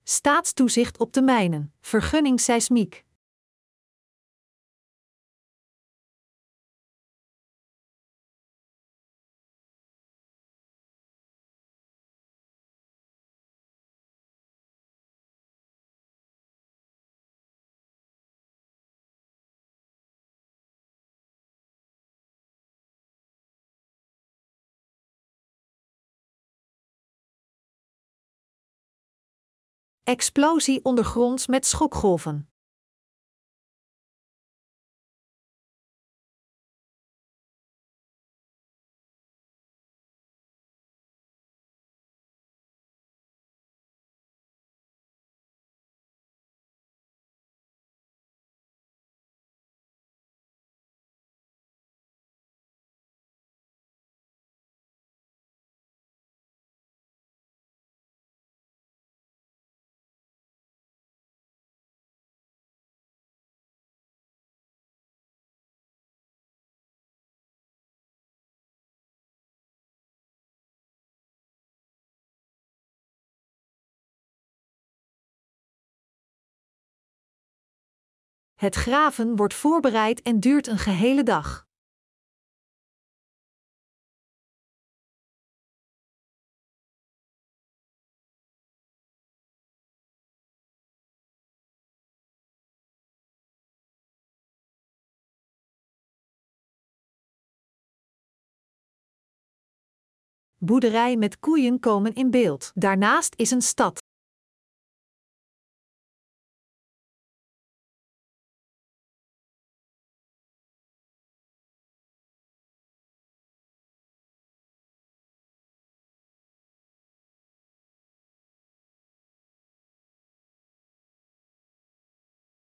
Staatstoezicht op de mijnen, vergunning seismiek. Explosie ondergronds met schokgolven. Het graven wordt voorbereid en duurt een gehele dag. Boerderij met koeien komen in beeld. Daarnaast is een stad.